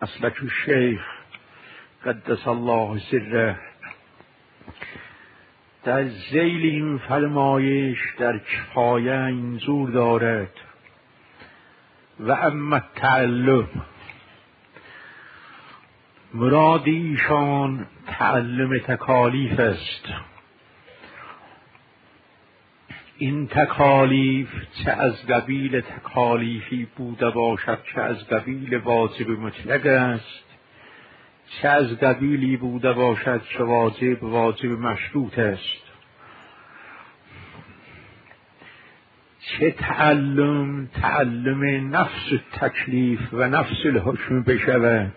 مسلک الشیخ قدس الله سره در ذیل این فرمایش در کفایه اینجور دارد: و اما تعلم، مراد ایشان تعلم تکالیف است. این تکالیف چه از قبیل تکالیفی بوده باشد چه از قبیل واجب مطلق است، چه از قبیلی بوده باشد که واجب مشروط است. چه تعلم نفس تکلیف و نفس الحکم بشود،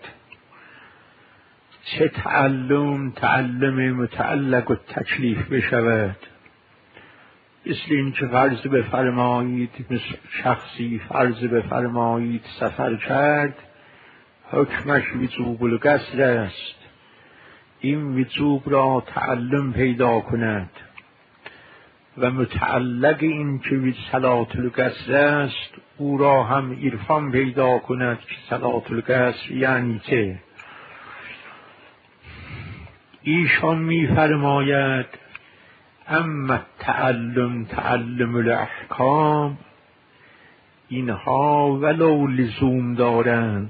چه تعلم متعلق و تکلیف بشود. مثل این که فرض بفرمایید شخصی فرض بفرمایید سفر کرد، حکمش وجوب القصر است. این وجوب را تعلم پیدا کند و متعلق این که صلاة القصر است او را هم عرفان پیدا کند که صلاة القصر یعنی چه. ایشان می‌فرماید اما تعلم الاحکام، اینها ولو لزوم دارند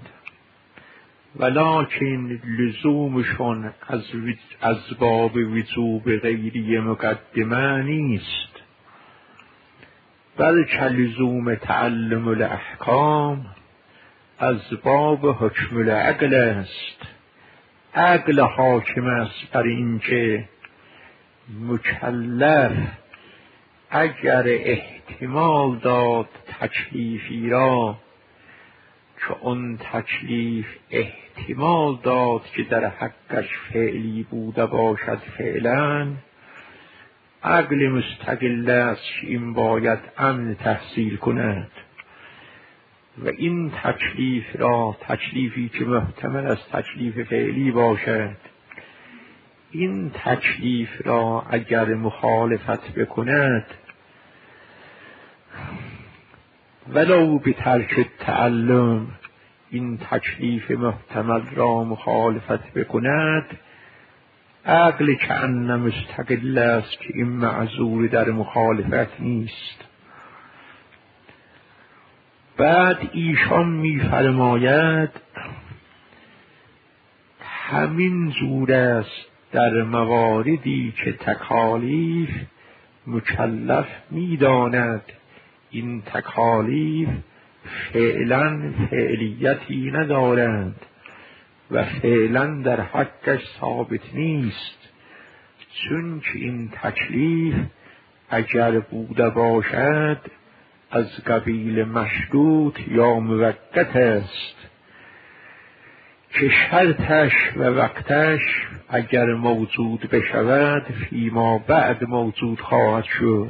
ولکن لزومشون از باب وجوب غیری مقدمه نیست، بلکه لزوم تعلم الاحکام از باب حکم العقل است. عقل حاکم است بر اینکه مکلف اگر احتمال داد تکلیفی را که اون تکلیف احتمال داد که در حقش فعلی بوده باشد فعلا، عقل مستقل است که این باید امن تحصیل کند و این تکلیف را، تکلیفی که محتمل از تکلیف فعلی باشد، این تکلیف را اگر مخالفت بکند ولو به ترک تعلم، این تکلیف محتمل را مخالفت بکند، عقل کأن مستقل است که این معذور در مخالفت نیست. بعد ایشان می‌فرماید همین جور است در مواردی که تکالیف مکلف می‌داند این تکالیف فعلا فعلیتی ندارند و فعلا در حقش ثابت نیست، چون که این تکلیف اگر بوده باشد از قبیل مشروط یا موقت است که شرطش و وقتش اگر موجود بشود فیما بعد موجود خواهد شد.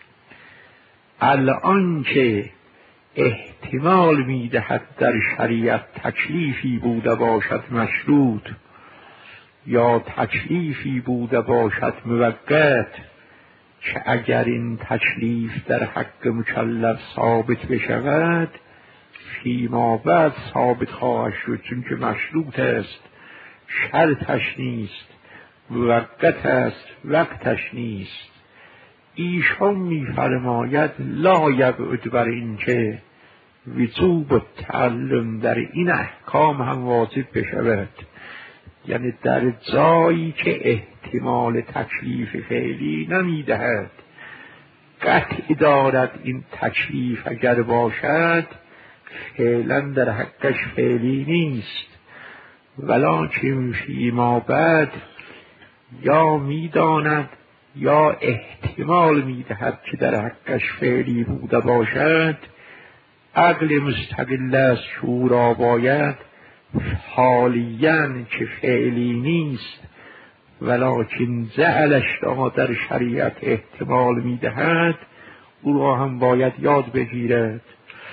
الان که احتمال میدهد در شریعت تکلیفی بوده باشد مشروط یا تکلیفی بوده باشد موقت که اگر این تکلیف در حق مکلف ثابت بشود فیما بعد ثابت خواهد شد، چون که مشروط است، شرطش نیست، موقت است، وقتش نیست. ایشان می‌فرماید لا یبعد بر این که وجوب التعلم در این احکام هم واجب بشود، یعنی در جایی که احتمال تکلیف فعلی نمیدهد، قطع دارد این تکلیف اگر باشد فعلا در حقش فعلی نیست، ولکن فیما بعد یا میداند یا احتمال میدهد که در حقش فعلی بوده باشد، عقل مستقل است که او را باید حالیاً که فعلی نیست ولکن جعلش را در شریعت احتمال میدهد او را هم باید یاد بگیرد.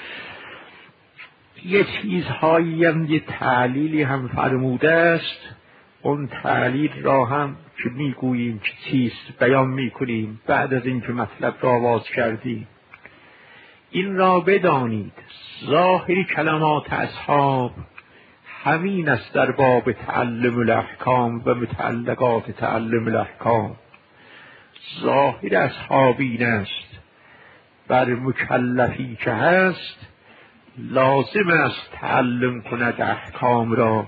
یه چیزهایی هم یه تعلیلی هم فرموده است، اون تعلیل را هم که میگوییم که چیست بیان میکنیم بعد از اینکه مطلب را آواز کردیم. این را بدانید ظاهر کلمات اصحاب همین است در باب تعلم الاحکام و متعلقات تعلم الاحکام. ظاهر اصحاب این است بر مکلفی که هست لازم است تعلم کند احکام را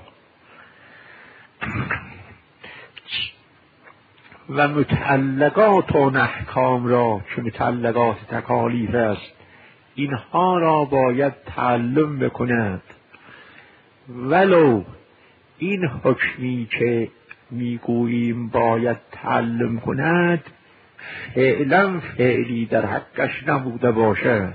و متعلقات آن احکام را که متعلقات تکالیف است اینها را باید تعلم بکند، ولو این حکمی که میگوییم باید تعلم کند فعلا فعلی در حقش نبوده باشد.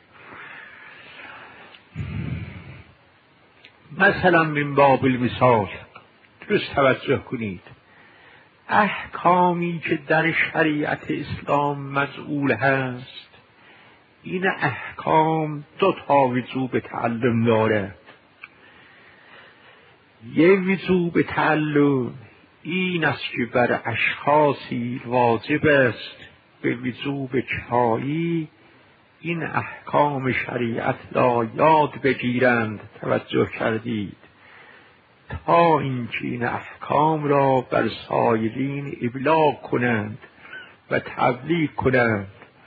مثلا من باب المثال درست توجه کنید، احکامی که در شریعت اسلام مجعول هست این احکام دو تا وجوب تعلم دارد. یک وجوب تعلم این است که بر اشخاصی واجب است به وجوب چایی این احکام شریعت را یاد بگیرند. توجه کردید؟ تا اینکه این احکام را بر سایرین ابلاغ کنند و تبلیغ کنند.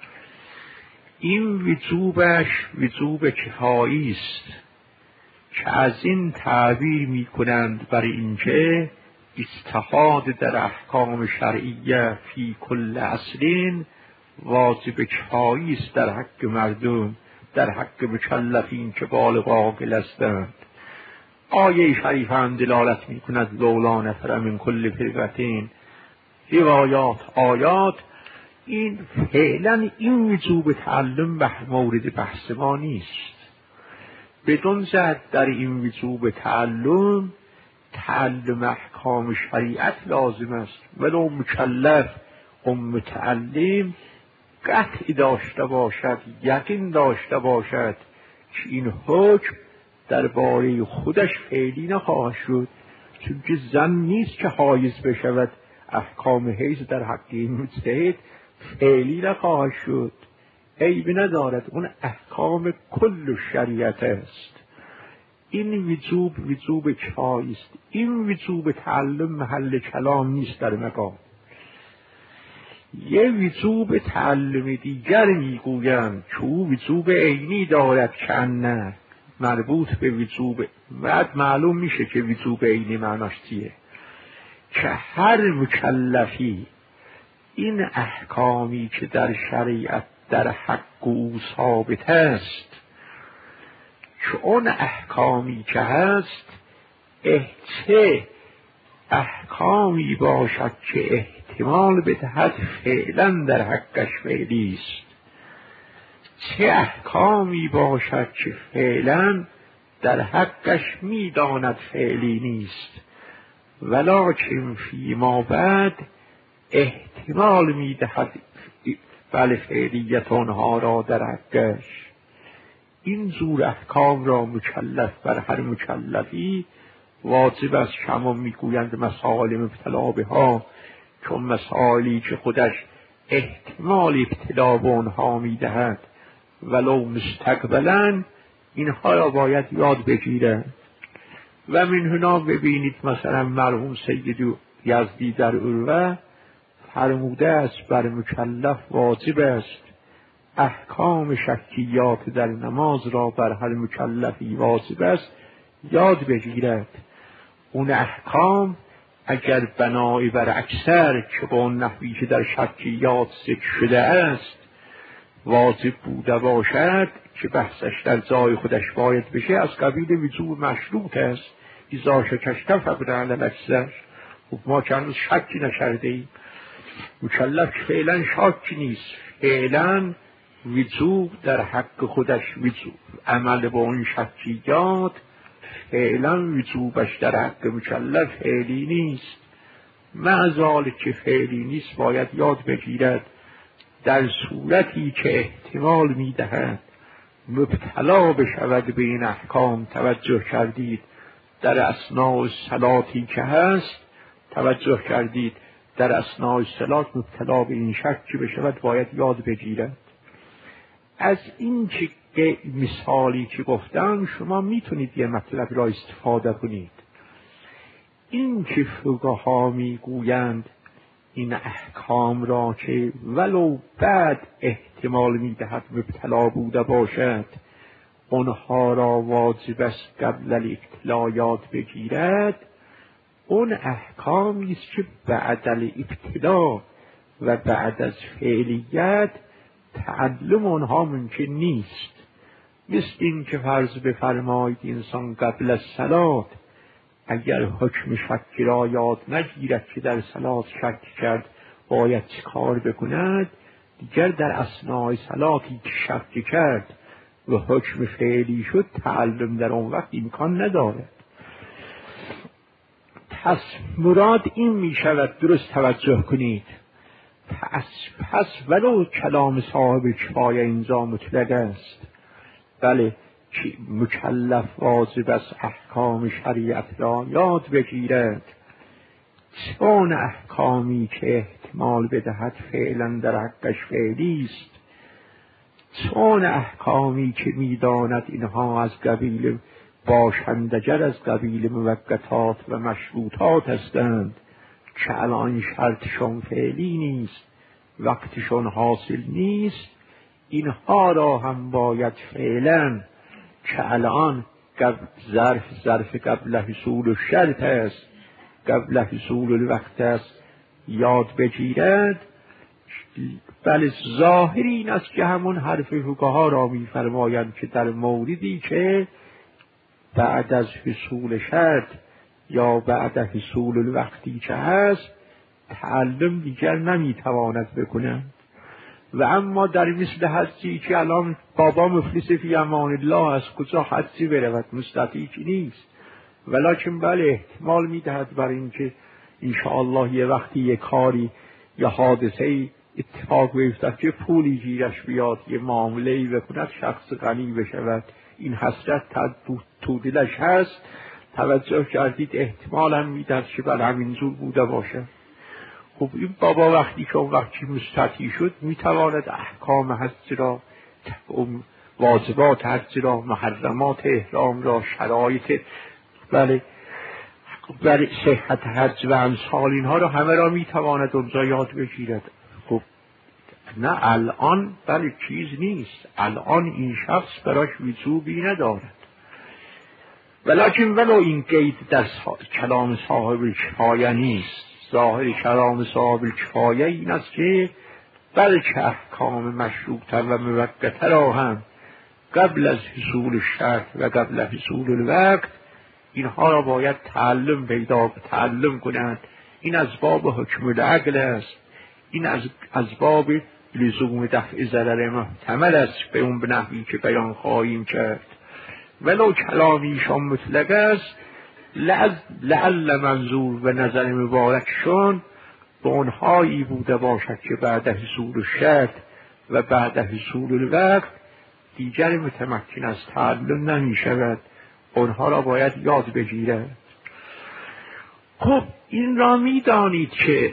این وجوبش وجوب کفایی است که از این تعبیر می کنند بر اینکه اجتهاد در احکام شرعیه فی کل اصلین واجب کفایی است در حق مردم، در حق مکلفین که بالغ عاقل هستند. آیه شریفه هم دلالت می کند لولا نفر من کل فرقتین، روایات آیات. این فعلا این وجوب تعلم به مورد بحث ما نیست. بدون زد در این وجوب تعلم احکام شریعت لازم است، ولو مکلف و متعلم قطع داشته باشد، یقین داشته باشد که این حکم درباره خودش فعلی نخواهد شد، چون که زن نیست که حایز بشود. احکام حیض در حق این مجتهد فعلی نخواهد شد، عیب ندارد، اون احکام کل شریعت است. این وجوب کفایی است. این وجوب تعلم محل کلام نیست در مقام. یه وجوب تعلم دیگر میگویند که او وجوب عینی دارد که نه مربوط به وجوب، بعد معلوم میشه که وجوب عینی معناش چیه، که هر مکلفی این احکامی که در شریعت در حق او ثابت است، که اون احکامی که هست چه احکامی باشد که احتمال بدهد فعلا در حقش فعلی است، چه احکامی باشد که فعلا در حقش میداند فعلی نیست، ولکن فیما بعد احتمال میدهد بله فعلیت آنها را در حقش. این جور احکام را مکلف بر هر مکلفی واجب است. شما میگویند مسائل مبتلا بها، چون مسائلی که خودش احتمال ابتلا به آنها میدهد ولو مستقبلا، اینها را باید یاد بگیرند. و من هنا ببینید مثلا مرحوم سید یزدی در عروه فرموده است بر مکلف واجب است احکام شکیات در نماز را بر هر مکلفی واجب است یاد بگیرد. اون احکام اگر بنای بر اکثر که با اون نحوی که در شکیات ذکر شده است واجب بوده باشد که بحثش در جای خودش باید بشه، از قبیل وجوب مشروط است. اذا شکشت فبرعن الاکثر. ما که هنوز شکی نکرده ایم، مکلف فعلا شاکی نیست، فعلا وجوب در حق خودش وجوب عمل با اون شکیات فعلا وجوبش در حق مکلف فعلی نیست. معذال که فعلی نیست باید یاد بگیرد در صورتی که احتمال میدهد مبتلا بشود به این احکام. توجه کردید در اثناء صلاتی که هست، توجه کردید در اثناء صلات مبتلا به این شک که بشود باید یاد بگیرد. از این که مثالی که گفتم شما میتونید یه مطلب را استفاده کنید. این که فقها میگویند این احکام را که ولو بعد احتمال میدهد مبتلا بوده باشد اونها را واجب است قبل الابتلا یاد بگیرد، اون احکامی است که بعد الابتلا و بعد از فعلیت تعلم آنها ممکن نیست. مثل این که فرض بفرمایید انسان قبل از صلات اگر حکم شک را یاد نگیرد که در صلات شک کرد باید چه کار بکند، دیگر در اثناء صلاتی که شک کرد و حکم فعلی شد تعلم در اون وقت امکان ندارد. پس مراد این می شود، درست توجه کنید، پس ولو کلام صاحب کفایه اینجا مطلق است، بله که مکلف واجب از احکام شریعت را یاد بگیرد، چون احکامی که احتمال بدهد فعلا در حقش فعلی است، چون احکامی که میداند اینها از قبیل باشندگر از قبیل موقتات و مشروطات هستند که الان شرطشون فعلی نیست، وقتشون حاصل نیست، اینها را هم باید فعلا که الان ظرف قبل حصول الشرط است، قبل حصول الوقت است، یاد بگیرد. بله ظاهر این است که همون حرف فقها را می‌فرمایند که در موردی که بعد از حصول شرط یا بعد از حصول الوقتی که هست تعلم دیگر نمیتواند بکنند. و اما در مثل حجی که الان بابا مفلس فی امان الله از کجا حجی برود، مستطیع نیست، ولیکن بله احتمال میدهد بر اینکه انشاءالله یه وقتی یه کاری یا حادثه اتفاق بیفتد که پولی گیرش بیاد، یه معامله‌ای بکند، شخص غنی بشود، این حسرت تو دلش هست، توجه کردید احتمالاً میدهد که بله همینجور بوده باشه. خب این بابا وقتی مستطیع شد میتواند احکام حج را، واجبات حج را، محرمات احرام را، شرایط بله صحت حج و امثال اینها را همه را میتواند اونجا یاد بگیرد. خب نه الان بله چیز نیست، الان این شخص براش وجوبی ندارد، ولیکن ولو این قید در کلام صاحب کفایه نیست. ظاهر کلام صاحب کفایه این است که بلکه احکام مشروطه و موقته را هم قبل از حصول شرط و قبل از حصول الوقت اینها را باید تعلم کنند. این از باب حکم العقل است، این از باب لزوم دفع ضرر محتمل است به اون نحوی که بیان خواهیم کرد. ولو کلامیشان مطلق است، لعل منظور و نظر مبارکشون به اونهایی بوده باشد که بعد حصول شرط و بعد حصول الوقت دیگر متمکن از تعلم نمی شود، اونها را باید یاد بگیرد. خب این را می دانید که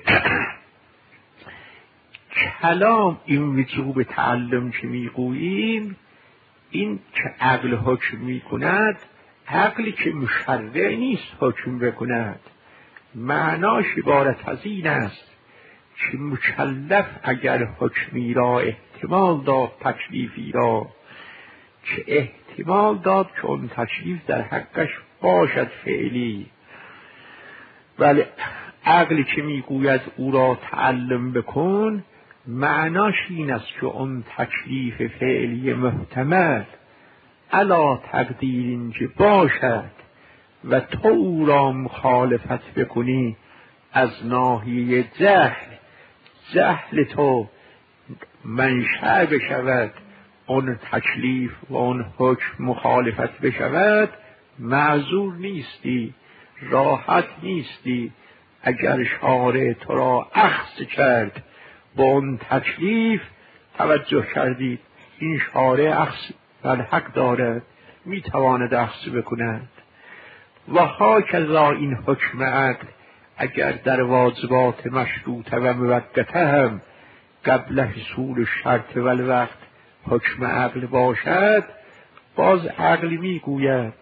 کلام این وجوب تعلم که می گوییم، این که عقل حکم می کند، عقلی که مشرع نیست حکم بکند، معناش عبارت از این است که مکلف اگر حکمی را احتمال داد، تکلیفی را که احتمال داد که اون تکلیف در حقش باشد فعلی، ولی عقلی که میگوید او را تعلم بکن، معناش این است که اون تکلیف فعلی محتمل علا تقدیر اینکه باشد و تو او را مخالفت بکنی از ناحیه جهل تو منشأ بشود، اون تکلیف و اون حکم مخالفت بشود، معذور نیستی، راحت نیستی. اگر شارع تو را اخذ کرد با اون تکلیف، توجه کردید این شارع اخذ بر حق دارد، میتواند اخذ بکند. و هاکذا این حکم عقل اگر در واجبات مشروطه و موقته هم قبل حصول شرط و الوقت حکم عقل باشد، باز عقل میگوید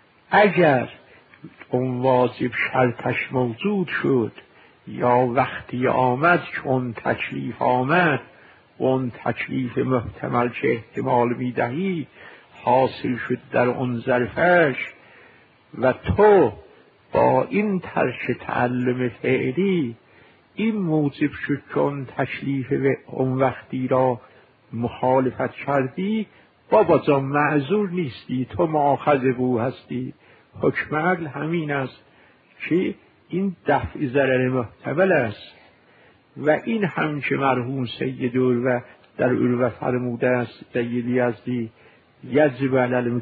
اگر اون واجب شرطش موجود شد یا وقتی آمد چون تکلیف آمد و اون تکلیف محتمل که احتمال میدهی حاصل شد در اون ظرفش و تو با این ترک تعلم فعلی این موجب شد چون تکلیف اون وقتی را مخالفت کردی، بابا جان معذور نیستی، تو مؤاخذ بو هستی. حکم عقل همین است که این دفع ضرر محتمل است و این هم که مرحوم سید و در عروه فرموده است سید یزدی یجب علی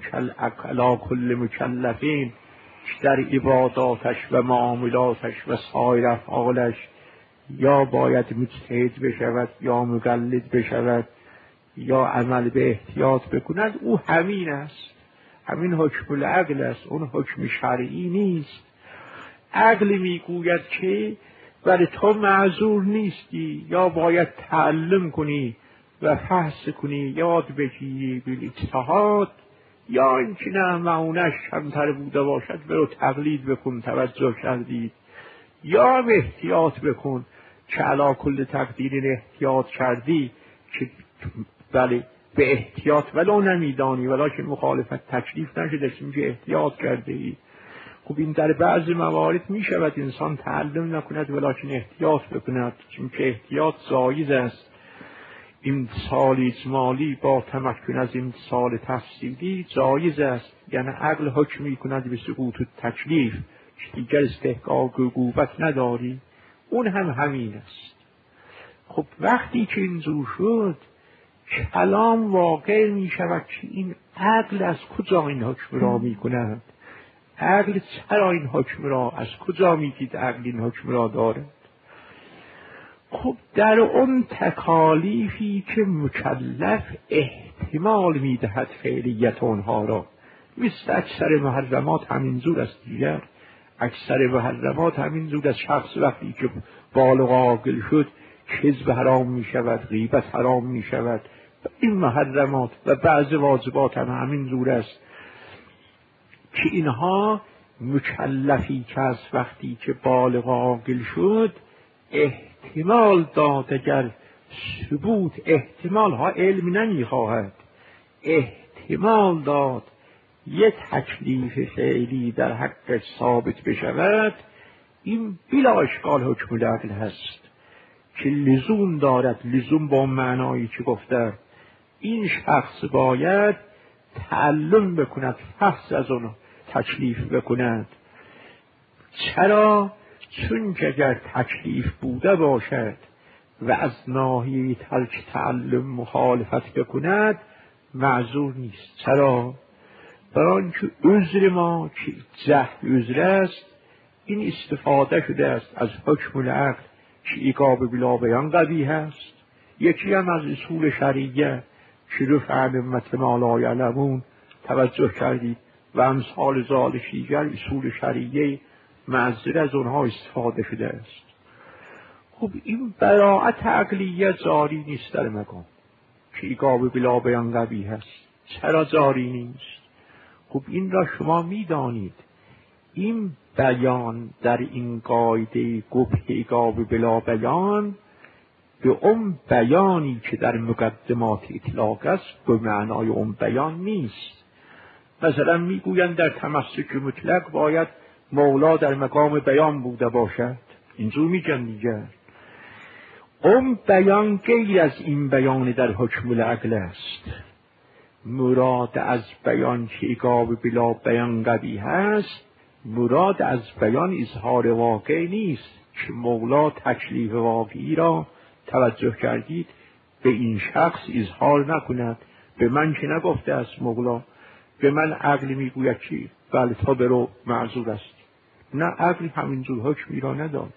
کل مکلفین، در عباداتش و معاملاتش و سایر افعالش یا باید مجتهد بشود یا مقلد بشود یا عمل به احتیاط بکند. او همین است، همین حکم العقل است، اون حکم شرعی نیست. عقل میگوید که برای تو معذور نیستی، یا باید تعلم کنی و فحص کنی، یاد بگیری بالاجتهاد، یا اینکه نه معونش کمتر بوده باشد برو تقلید بکن، توجه کردید، یا به احتیاط بکن که علی کل تقدیر احتیاط کردی که بله به احتیاط ولو نمیدانی ولیکن مخالفت تکلیف نشده که احتیاط کرده ای. خب این در بعض موارد می شود انسان تعلم نکند ولیکن احتیاط بکند، چون که احتیاط جایز است. امتثال اجمالی با تمکن از امتثال تفصیلی جایز است، یعنی عقل حکم می کند به سقوط تکلیف که دیگر استحقاق عقوبت نداری، اون هم همین است. خب وقتی که اینجور شد کلام واقع می شود که این عقل از کجا این حکم را می کند، عقل چرا این حکم را، از کجا می گید عقل این حکم را دارد. خب در اون تکالیفی که مکلف احتمال می دهد فعلیت اونها را، مثل اکثر محرمات همینجور است دیگر، اکثر محرمات همینجور است. شخص وقتی که بالغ عاقل شد کذب حرام می شود، غیبت حرام می شود، این محرمات و بعض واجبات هم همینجور است که اینها مکلفی که از وقتی که بالغ عاقل شد احتمال داد، اگر ثبوت احتمال ها علم نمیخواهد، احتمال داد یک تکلیف فعلی در حق ثابت بشود، این بلا اشکال حکم العقل هست که لزوم دارد، لزوم با معنایی که گفته این شخص باید تعلم بکند، فحص از اون تکلیف بکند. چرا؟ چون که اگر تکلیف بوده باشد و از ناحیه ترک تعلم مخالفت بکند معذور نیست. چرا؟ برای آنکه عذر ما که جهل عذر است، این استفاده شده است از حکم العقل که ایقاب بلا بیان قبیح است. یکی هم از اصول شرعیه که رفع امت ما لا یعلمون، توجه کردید، و امثال ذالک دیگر اصول شرعیه معذر از اونها استفاده شده است. خب این براعت عقلیه جاری نیست در مقام که ایقاب بلا بیان قبیح است. چرا جاری نیست؟ خب این را شما میدانید، این بیان در این قاعده قبح ایقاب بلا بیان به اون بیانی که در مقدمات اطلاق است به معنای اون بیان نیست. مثلا میگویند در تمسک مطلق باید مولا در مقام بیان بوده باشد، اینجور میگن دیگر. اون بیان غیر از این بیان در حکم العقل است. مراد از بیان که ایقاب بلا بیان قبیح است، مراد از بیان اظهار واقع نیست که مولا تکلیف واقعی را، توجه کردید، به این شخص اظهار نکند. به من که نگفته است مولا، به من عقل میگوید که بله تا برو معذور است. نه، عقل همینجور حکمی را نداد،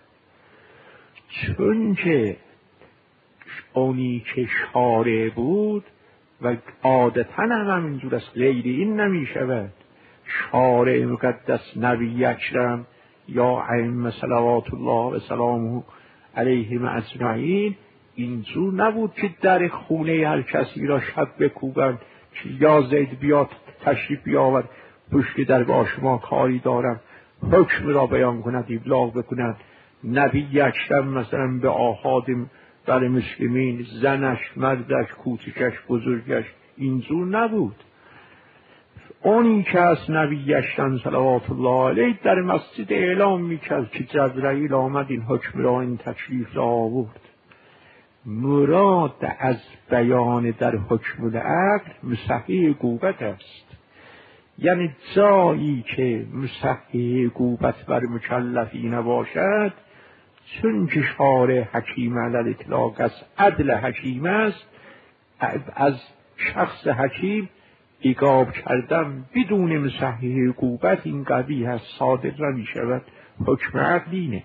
چون که اونی که شارع بود و عادتا هم همینجور است، غیر این نمی شود. شارع مقدس نبی اکرم یا ائمه صلوات الله و سلامه علیهم اجمعین اینجور نبود که در خونه هر کسی را شب بکوبند که یا زید بیاد تشریف بیاور پشت در با شما کاری دارم، حکم را بیان کند، ابلاغ بکند. نبی اکرم مثلا به آحاد بر مسلمین، زنش، مردش، کوچکش، بزرگش، اینجور نبود. اونی که از نبی اکرم صلوات الله علیه در مسجد اعلام میکرد که جبرائیل آمد این حکم را، این تشریف را آورد. مراد از بیان در حکم العقل مصحح غیبت است، یعنی جایی که مصحح غیبت بر مکلفی نباشد، چون که شارع حکیم علی الاطلاق از عدل حکیم است، از شخص حکیم ایقاب کردن بدون مصحح غیبت این قبیح است، صادر نمی شود. حکم عقلینه.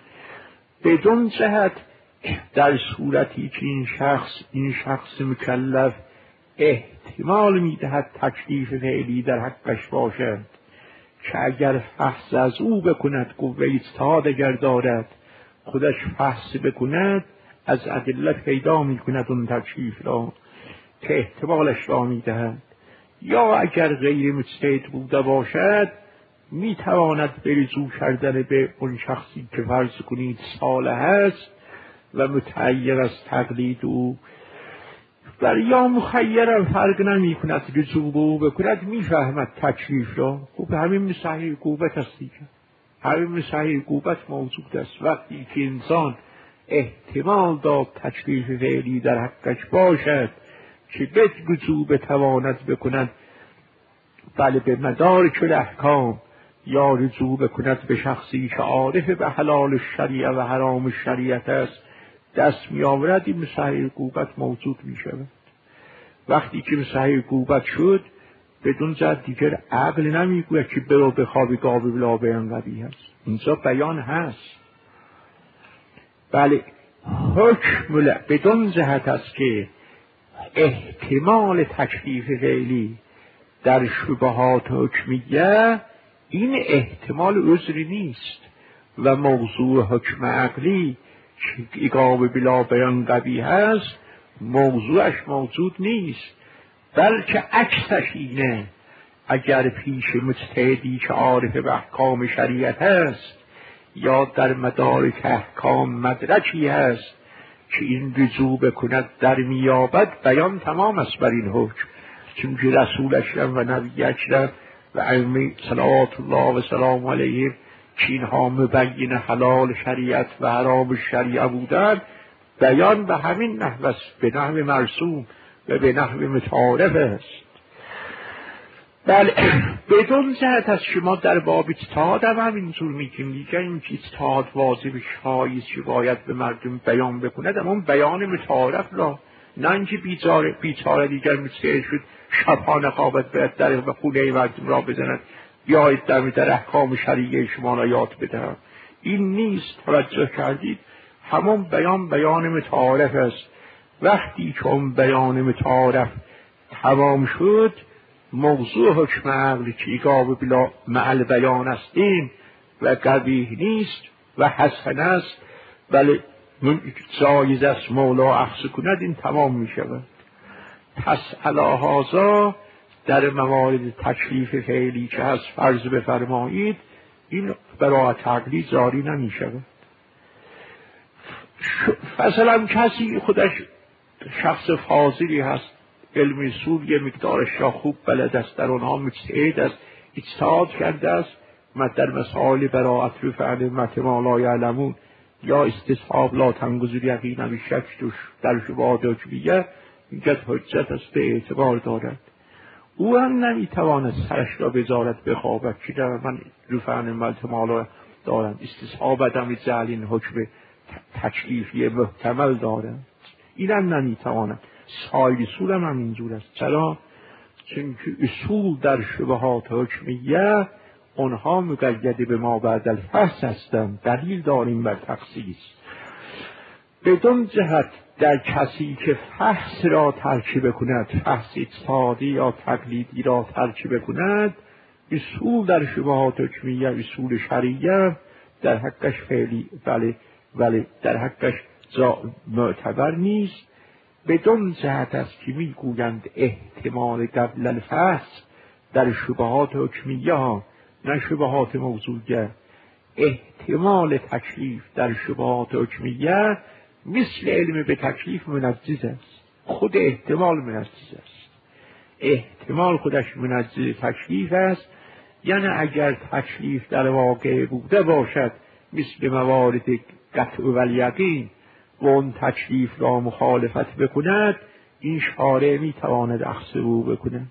بدون جهت در صورتی که این شخص مکلف احتمال میدهد تکلیف فعلی در حقش باشد که اگر فحص از او بکند، قوه اجتهاد اگر دارد، خودش فحص بکند، از ادله پیدا میکند اون تکلیف را که احتمالش را میدهد. یا اگر غیر مجتهد بوده باشد، میتواند به رجوع کردن به اون شخصی که فرض کنید صالح است و متعیر از تقلید او و یا مخیرم فرق نمی کند، رجوع به او بکند، میفهمد تکلیف را. خب همین مصحح غیبت است دیگه. همین مصحح غیبت موجود است. وقتی که انسان احتمال داد تکلیف فعلی در حقش باشد که به رجوع بتواند بکند، بله به مدارک الاحکام، یا رجوع بکند به شخصی که عارف به حلال شریعه و حرام شریعت است، دست می آورد، این مصحح غیبت موجود می شود. وقتی که مصحح غیبت شد، بدون جهت دیگر عقل نمی گوید که برو بخوابی گاوی بلا بیان قبیح است. اینجا بیان هست. بله حکم بدون جهت است که احتمال تکلیف فعلی در شبهات حکمیه، این احتمال عذری نیست و موضوع حکم عقلی که ایقاب بلا بیان قبیح است، موضوعش موجود نیست، بلکه عکسش اینه. اگر پیش مجتهدی که عارف به احکام شریعت است یا در مدارک احکام مدرکی هست که این رجوع بکند در میابد، بیان تمام است بر این حکم. چون که رسول اکرم و نبی اکرم و ائمه صلوات الله و سلام علیهم که اینها مبین حلال شریعت و حرام شریعه بودند، بیان به همین نحو است، به نحو مرسوم و به نحو متعارف است. بله بدون جهت از شما در باب اجتهاد هم همینطور میگیم دیگه. این که اجتهاد واجب شایست که باید به مردم بیان بکند، اما بیان متعارف را، نه اینکه بیچاره دیگر مجتهد شد شبانه خوابت باید در و خونه مردم را بزند، بیایید در احکام شریعه شما را یاد بدهم. این نیست. توجه کردید؟ همون بیان متعارف است. وقتی که اون بیان متعارف تمام شد، موضوع حکم عقلی که ایقاب بلا معل بیان است این و قبیح نیست و حسن است، بله جایز است مولا اخذ کند، این تمام می شود. پس علی هذا در موارد تکلیف فعلی که هست فرض بفرمایید، این براءت عقلی جاری نمی شود. مثلا کسی خودش شخص فاضلی هست، علم اصول یه مقدارش را خوب بلد است، در آنها مجتهد است، اجتهاد کرده است، در مسائل براءت رفع ما لا یعلمون یا استصحاب لا تنقض الیقین بشک در شبهات حکمیه، میگه حجت است، به اعتبار دارد. او هم نمیتواند سرش را بذارد بخوابد که در من رفع ما لا دارم، استصحاب عدم جعل این حکم تکلیفی محتمل دارد، این هم نمیتواند. سایر اصول هم اینجور است. چرا؟ چون که اصول در شبهات حکمیه اونها مقید به ما بعد الفحص هستند، دلیل داریم بر تخصیص. بدون جهت در کسی که فحص را ترک بکند، فحص اجتهادی یا تقلیدی را ترک بکند، اصول در شبهات حکمیه، اصول شریعه در حقش فعلی، بله در حقش معتبر نیست. بدون جهت است که میگویند احتمال قبل الفصل در شبهات حکمیه ها، نه شبهات موضوعیه، احتمال تکلیف در شبهات حکمیه مثل علم به تکلیف منجز است. خود احتمال منجز است. احتمال خودش منجز تکلیف است. یعنی اگر تکلیف در واقع بوده باشد مثل موارد قطع و الیقین و اون تکلیف را مخالفت بکند، این شارع میتواند اخذ او بکند.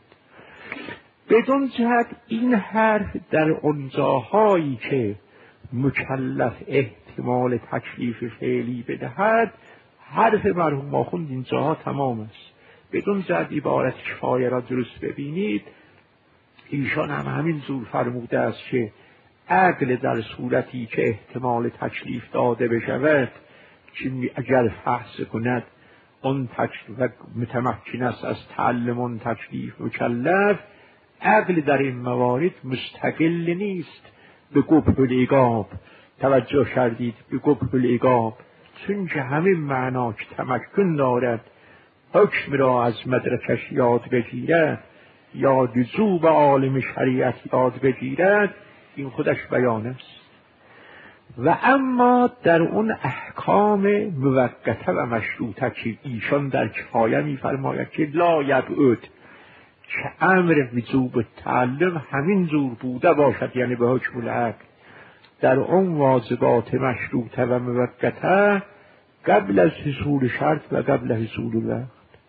بدون جهت این حرف در اون جاهایی که مکلف احتمال تکلیف فعلی بدهد، حرف مرحوم آخوند این جاها تمام است. بدون جهت عبارت کفایه را درست ببینید، ایشان هم همین زور فرموده است که عقل در صورتی که احتمال تکلیف داده بشود که اگر فحص کند اون تکلیف و متمکن است از تعلم اون تکلیف مکلف، عقل در این موارد مستقل نیست به قبح العقاب. توجه کردید؟ به قبح العقاب، چون که همین معنا که تمکن دارد حکم را از مدرکش یاد بگیرد یا لزوم به عالم شریعت یاد بگیرد، این خودش بیان است. و اما در اون احکام موقته و مشروطه که ایشان در کفایه می‌فرماید که لا یبعد که امر وجوب تعلم همین جور بوده باشد، یعنی به حکم العقل، در اون واجبات مشروطه و موقته قبل از حصول شرط و قبل حصول الوقت.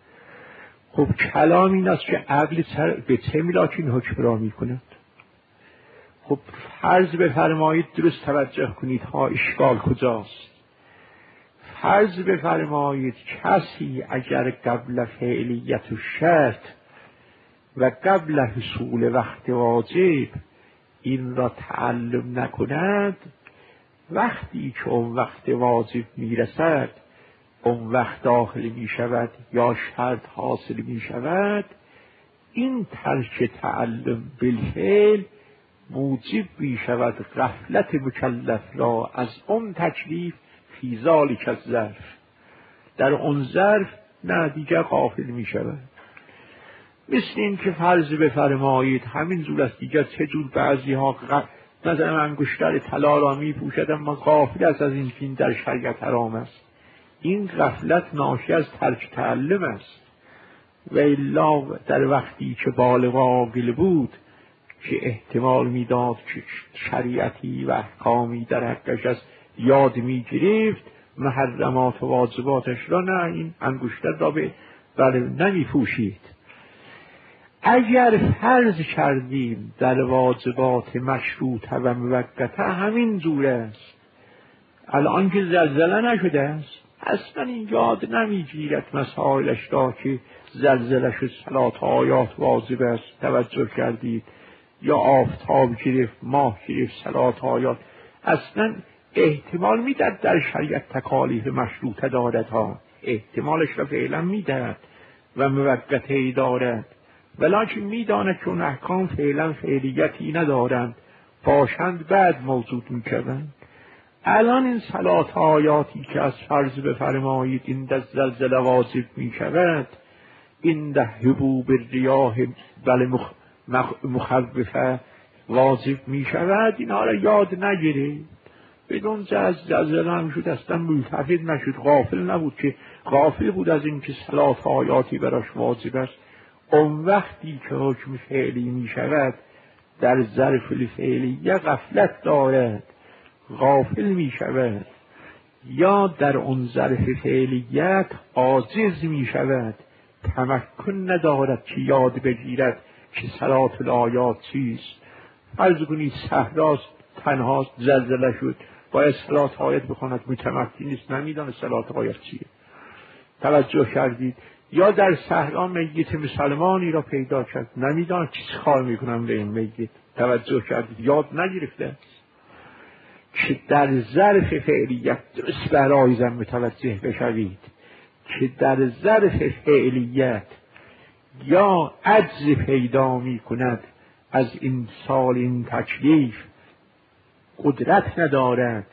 خب کلام این است که عقل به چه ملاک این حکم را می‌کند؟ خب فرض بفرمایید، درست توجه کنید ها اشکال کجاست. فرض بفرمایید کسی اگر قبل فعلیت و شرط و قبل حصول وقت واجب این را تعلم نکند، وقتی که اون وقت واجب میرسد، اون وقت داخل میشود یا شرط حاصل میشود، این ترک تعلم بالفعل موجب میشود غفلت مکلف را از اون تکلیف فی ذالک الظرف. در اون ظرف نه دیگر غافل میشود. مثل این که فرض بفرمایید همین جور است دیگر چه جور بعضی ها مثلا انگشتر طلا را میپوشد اما غافل است از این فین در شریعت حرام است. این غفلت ناشی از ترک تعلم است. و الا در وقتی که بالغ عاقل بود که احتمال میداد که شریعتی و احکامی در حقش است یاد میگرفت، محرمات و واجباتش را نه، این انگشتر را بله نمیپوشید. اگر فرض کردیم در واجبات مشروطه و موقته همین جور است، الان که زلزله نشده است اصلا این یاد نمیگیرد مسائلش را که زلزله شد صلات آیات واجب است، توجه کردید، یا آفتاب گرفت ماه گرفت صلات آیات، اصلا احتمال میدهد در شریعت تکالیف مشروطه دارد ها، احتمالش را فعلا میدهد و موقته دارد، ولیکن میداند که اون احکام فعلا فعلیتی ندارند، باشند بعد موجود میشوند. الان این صلات آیاتی که از فرض بفرمایید این در زلزله واجب میشود، این در حبوب ریاح بله مخوفه واجب میشود، اینا را یاد نگیرید. بدون زلزله هم شد اصلا ملتفت نشد، غافل نبود، که غافل بود از این که صلات آیاتی براش واجب است. اون وقتی که حکم فعلی می شود در ظرف الفعلیه غفلت دارد، غافل می شود، یا در اون ظرف فعلیت عاجز می شود، تمکن ندارد که یاد بگیرد که صلات الآیات چیست. فرض کنید صحراست، تنهاست، زلزله شد، باید صلات آیات بخواند، متمکن نیست، نمیدانه صلات آیات چیه. توجه کردید؟ یا در صحرا میت مسلمانی را پیدا کرد، نمیدانه چی کار میکنم به این میت، توجه کردید؟ یاد نگرفته که در ظرف فعلیت درست برایزم متوجه بشوید که در ظرف فعلیت یا عجز پیدا می کند از این سال این تکلیف، قدرت ندارد،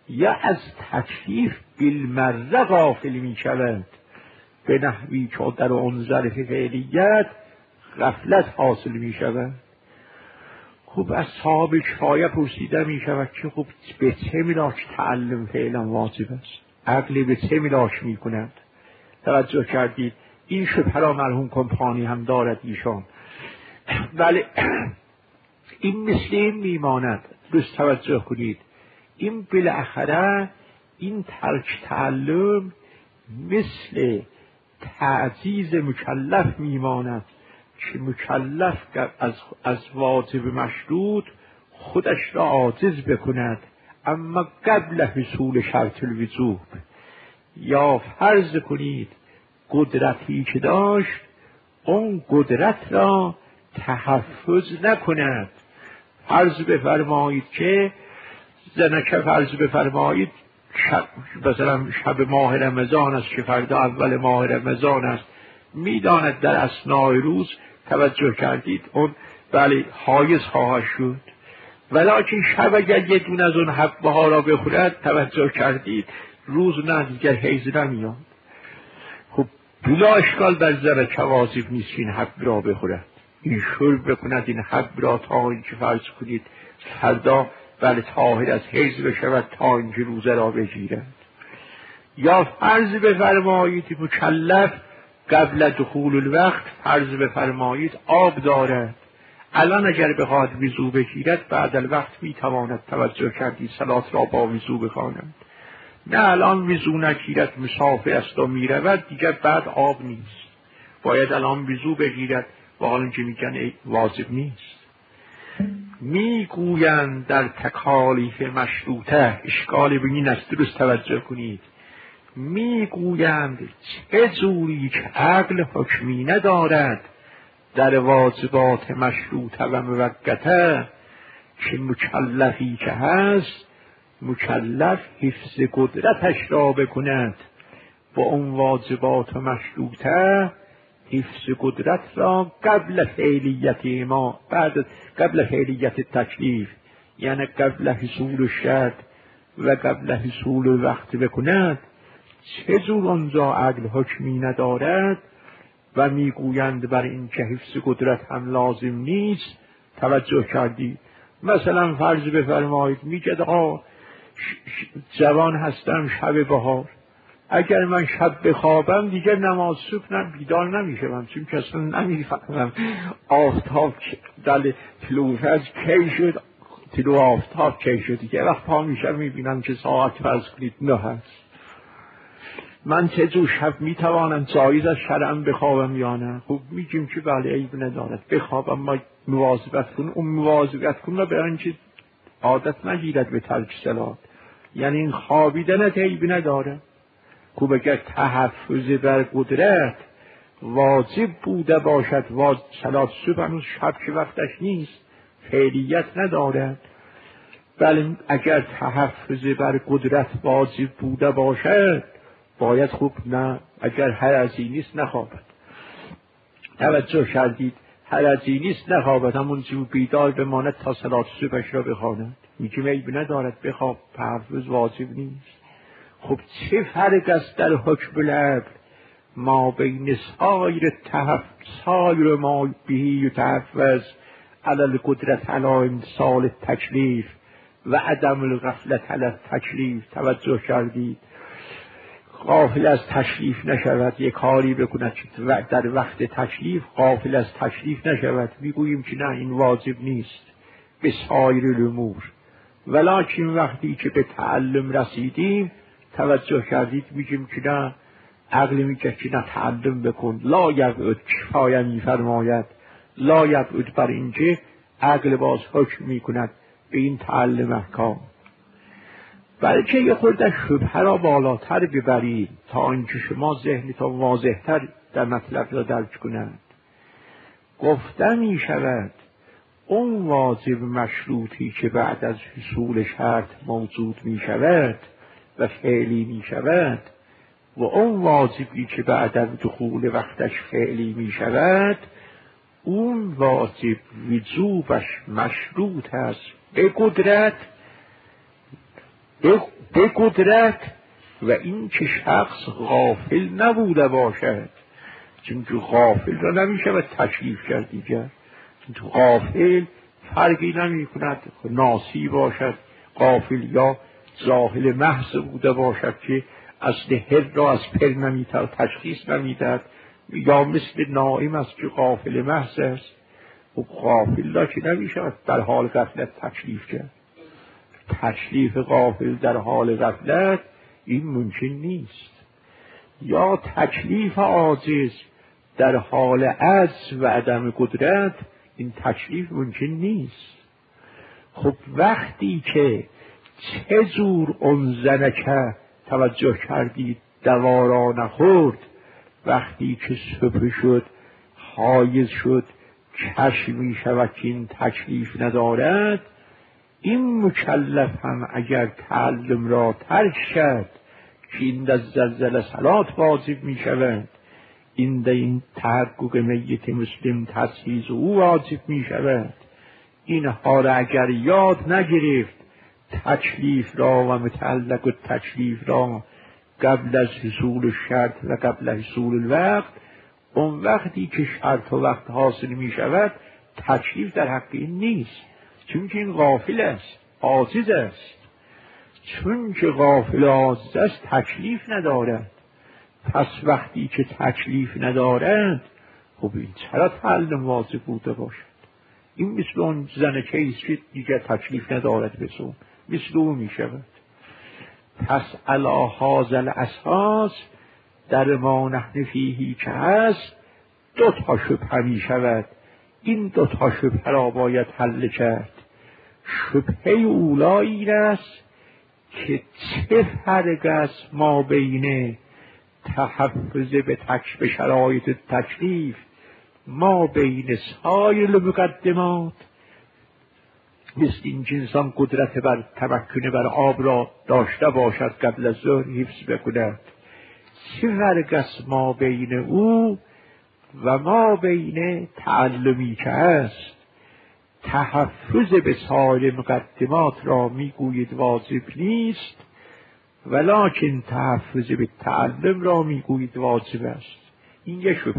یا از تکلیف بالمره غافل می شود، به نحوی که در اون ظرف فعلیت غفلت حاصل می شود. خب از صاحب کفایه پرسیده می شود که خب به چه ملاک تعلم فعلا واجب است؟ عقل به چه ملاک می کند؟ توجه کردید این شبهه را مرحوم کمپانی هم دارد ایشان. ولی این مثل این میماند، درست توجه کنید، این بالاخره این ترک تعلم مثل تعزیز مکلف میماند که مکلف از واجب مشروط خودش را عاجز بکند، اما قبل حصول شرط الوجوب. یا فرض کنید قدرتی که داشت اون قدرت را تحفظ نکند. فرض بفرمایید که زنکه فرض بفرمایید مثلا شب ماه رمضان است که فردا اول ماه رمضان است، میداند در اثناء روز، توجه کردید، اون بله حایض خواهد شد، ولیکن شب اگر یه دون از اون حبه ها را بخورد، توجه کردید، روز نه دیگر حیض نمیاد. خب بلا اشکال بر زنکه واجب نیست این حبه را بخورد، این شرب بکند این حبه را تا اینکه فرض کنید فردا بله طاهر از حیض بشود تا اینکه روزه را بگیرد. یا فرض بفرمایید مکلف قبل دخول الوقت فرض بفرمایید آب دارد، الان اگر بخواد وضو بگیرد بعد الوقت میتواند، توجه کردید، صلات را با وضو بخواند. نه الان وضو نگیرد مسافر است و میرود دیگر بعد آب نیست، باید الان وضو بگیرد و حالا که میگن واجب نیست. میگویند در تکالیف مشروطه، اشکال به این است، درست توجه کنید، میگویند چه جوری که عقل حکمی ندارد در واجبات مشروطه و موقته، که مکلفی که هست مکلف حفظ قدرتش را بکند با اون واجبات مشروطه، حفظ قدرت را قبل فعلیت ما، قبل فعلیت تکلیف، یعنی قبل حصول شرط و قبل حصول وقت بکند. چجور آنجا عقل حکمی ندارد و میگویند بر این که حفظ قدرت هم لازم نیست. توجه کردی مثلا فرض بفرمایید میگه جوان هستم شب بهار، اگر من شب بخوابم دیگر نماز صبح بیدار نمیشم، چون که اصلا نمیفهمم آفتاب در طلوع فجر کی شد، طلوع آفتاب کی شد، دیگه وقت پا میشم میبینم که ساعت فرض کنید 9 هست. من چه شب میتوانم جایز از شرعاً بخوابم یا نه؟ خب میگیم که بله عیب ندارد بخوابم، ما مواظبت کن، اون مواظبت کن و برای اینکه عادت نگیرد به ترک صلات، یعنی این خوابیدن عیب نداره. خب اگر تحفظ بر قدرت واجب بوده باشد، صلات صبح هنوز شب که وقتش نیست، فعلیت ندارد. بله اگر تحفظ بر قدرت واجب بوده باشد باید خوب نه، اگر حرجی نیست نخوابد. توجه کردید، حرجی نیست نخوابد، همون جو بیدار بماند تا صلات صبحش را بخواند، میگیم عیب ندارد بخواب، تحفظ واجب نیست. خب چه فرق است در حکم العقل ما بین سایر ما بهی تحفظ علی القدرت علی امتثال تکلیف و عدم الغفلت علی التکلیف. توجه کردید، غافل از تکلیف نشود، یک کاری بکند در وقت تکلیف غافل از تکلیف نشود، میگوییم که نه این واجب نیست به سایر الامور، ولکن وقتی که به تعلم رسیدیم، توجه کردید، میگیم که نه، عقل میگه که نه تعلم بکن، لا یبعد، کفایه میفرماید لا یبعد، بر اینکه عقل باز حکم میکند به این تعلم احکام. بلکه یه خورده شبهه را بالاتر ببرید تا اینکه شما ذهنتان واضحتر در مطلب را درک کنند. گفته می شود اون واجب مشروطی که بعد از حصول شرط موجود می شود و فعلی می شود و اون واجبی که بعد از دخول وقتش فعلی می شود، اون واجب وجوبش مشروط است به قدرت، به قدرت و این که شخص غافل نبوده باشد، چون که غافل را نمیشود تکلیف کرد دیگر. تو غافل فرقی نمی کند ناسی باشد غافل یا جاهل محض بوده باشد که اصل هر را از پر نمیتر تشخیص نمیدهد، یا مثل نائم است که غافل محض است. و غافل را که نمیشود در حال غفلت تکلیف کرد. تکلیف غافل در حال غفلت این ممکن نیست. یا تکلیف عاجز در حال عجز و عدم قدرت، این تکلیف ممکن نیست. خب وقتی که چه جور اون زنکه توجه کردید دوارا نخورد، وقتی که صبح شد حایز شد کشف می شود که این تکلیف ندارد، این مکلف هم اگر تعلم را ترک شد که این در زلزله صلات واجب می شود، این تحقق میت مسلم تسهیز او واجب می شود، اینها را اگر یاد نگرفت تکلیف را و متعلق تکلیف را قبل از حصول شرط و قبل از حصول الوقت، اون وقتی که شرط و وقت حاصل می شود تکلیف در حق این نیست، چون که این غافل است، عاجز است. چون که غافل عاجز است تکلیف ندارد. پس وقتی که تکلیف ندارد، خب این چرا تعلم واجب بوده باشد؟ این مثل اون زنکه ایست که دیگر تکلیف ندارد بسون، مثل او می شود. پس علی هذا الاساس در ما نحن فیه که هست دو تا شبهه می شود. این دو تا شبهه را باید حل کرد. شبهه اولا این است که چه فرق است ما بین تحفظ به شرایط تکلیف ما بین سایر مقدمات، مثل این که انسان قدرت بر تمکن بر آب را داشته باشد قبل از ظهر حفظ بکند، چه فرق است ما بین او و ما بین تعلمی که است تحفظ به سایر مقدمات را میگوید واجب نیست، ولکن تحفظ به تعلم را میگوید واجب است. این یک شبهه.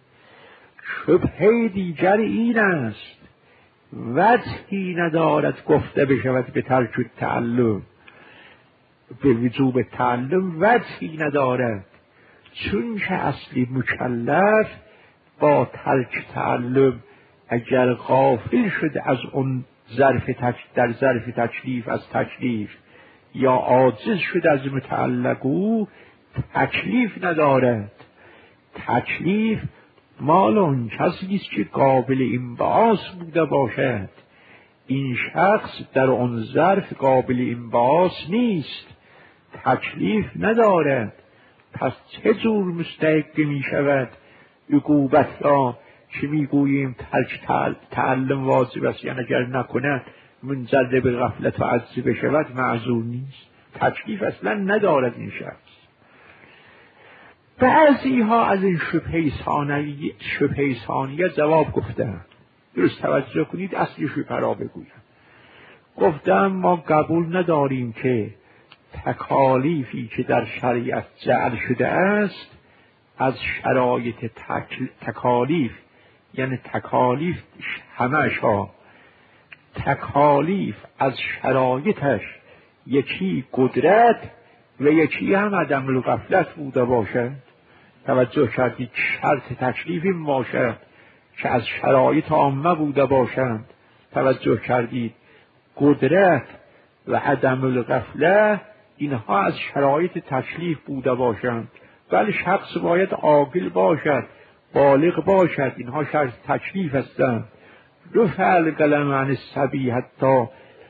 شبهه دیگر این است وجهی ندارد گفته بشود به ترک تعلم، به وجوب تعلم وجهی ندارد، چون که اصلی مکلف با ترک تعلم اگر غافل شده از اون در ظرف تکلیف از تکلیف یا عاجز شده از متعلق او، تکلیف ندارد. تکلیف مال اون کسی است که قابل انبعاث بوده باشد. این شخص در اون ظرف قابل انبعاث نیست، تکلیف ندارد. پس چه جور مستحق می شود عقوبت را که می گوییم ترک تعلم واجب است، یعنی اگر نکند منجر به غفلت و عجز بشود معذور نیست. تکلیف اصلا ندارد این شخص. بعضی ها از این شبهه ثانیه جواب گفتند. درست توجه کنید، اصلی شبهه را بگویم. گفتم ما قبول نداریم که تکالیفی که در شریعت جعل شده است از شرایط تکالیف، یعنی تکالیف همه‌شا تکالیف از شرایطش یکی قدرت و یکی هم عدم الغفلت بوده باشد. توجه کردید شرط تکلیف این باشد که از شرایط عامه بوده باشند. توجه کردید قدرت و عدم الغفلت اینها از شرایط تکلیف بوده باشند. ولی شخص باید عاقل باشد، بالغ باشد، اینها شرط تکلیف هستند. رفع القلم عن الصبی حتی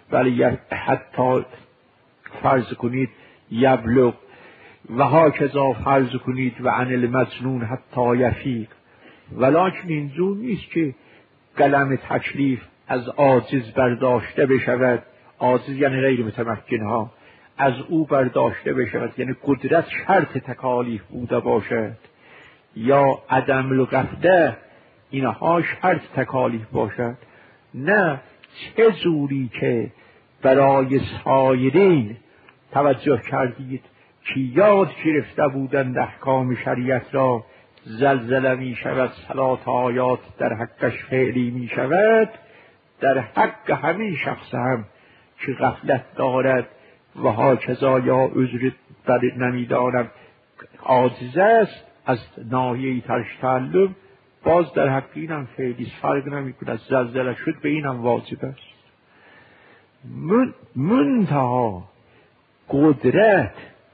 فرض کنید یبلغ و هاکذا فرض کنید و عن المجنون حتی یفیق. ولکن اینجور نیست که قلم تکلیف از عاجز برداشته بشود، عاجز یعنی غیر متمکن ها، از او برداشته بشود، یعنی قدرت شرط تکالیف بوده باشد، یا عدم الغفله اینها شرط تکالیف باشد. نه، چه جوری که برای سایرین توجه کردید که یاد گرفته بودند احکام شریعت را، زلزله می شود، صلات آیات در حقش فعلی می شود، در حق همین شخص هم که غفلت دارد و هاکذا یا عذر بر نمیدانم عاجز است از ناحیه ترش تعلم، باز در حق اینم فعلی فرق نمی کند. زلزله شد به اینم واجب است. منتها قدرت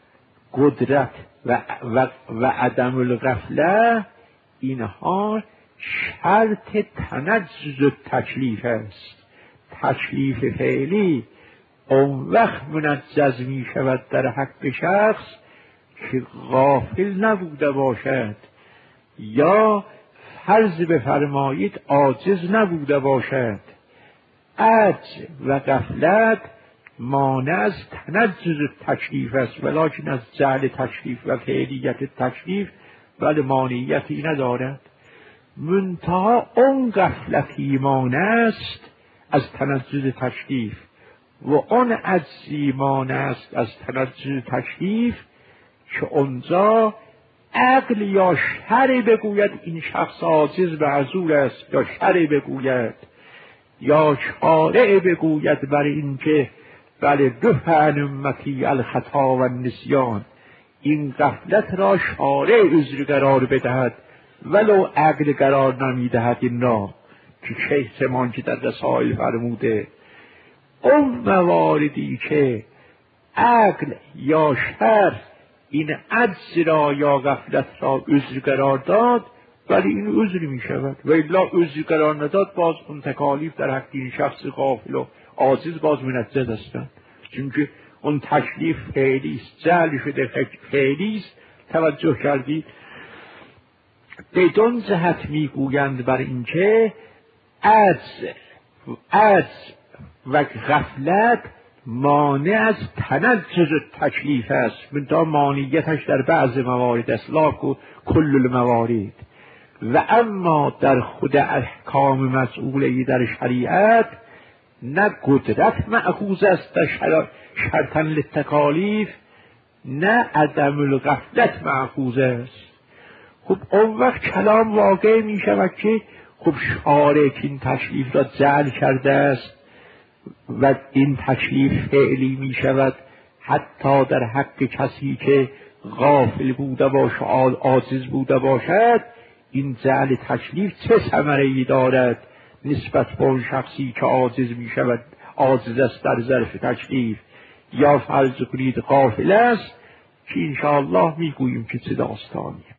و عدم الغفله اینها شرط تنجز و تکلیف است. تکلیف فعلی اون وقت منجز می شود در حق شخص که غافل نبوده باشد یا فرض بفرمایید عاجز نبوده باشد. عجز و غفلت مانع از تنجز تکلیف است، ولکن از جعل تکلیف و فعلیت تکلیف ولی مانعیتی ندارد. منتها اون غفلتی مانع است از تنجز تکلیف و اون عجزی مانع است از تنجز تکلیف که اونجا عقل یا شرع بگوید این شخص عاجز و معذور است، یا شرع بگوید یا شارع بگوید برای اینکه بله دفع عن امتی الخطا و النسیان، این غفلت را شارع عذر قرار بدهد ولو عقل قرار نمیدهد. این را که شیخ سمانجی در رسائل فرموده اون مواردی که عقل یا شرع این عجز را یا غفلت را عذر قرار داد ولی این عذر می شود و الا عذر قرار نداد، باز اون تکالیف در حق این شخص غافل و عاجز باز منجز هستند، چون اون تکلیف فعلی است، جعل شده فعلی است. توجه کردید؟ بدون جهت میگویند بر اینکه عجز و غفلت مانع از تنجز تکلیف است، منتها مانعیتش در بعض موارد است، لا کل الموارد. و اما در خود احکام مسئوله در شریعت نه قدرت مأخوذ است در شرطاً للتکالیف، نه عدم الغفلت مأخوذ است. خب اون وقت کلام واقع می شود که خب شارع این تکلیف را جعل کرده است و این تکلیف فعلی می شود حتی در حق کسی که غافل بوده باشد، عاجز بوده باشد. این جعل تکلیف چه ثمره‌ای دارد نسبت به اون شخصی که عاجز می شود، عاجز است در ظرف تکلیف یا فرض کنید غافل است، که انشاءالله می گوییم که چه داستانیه.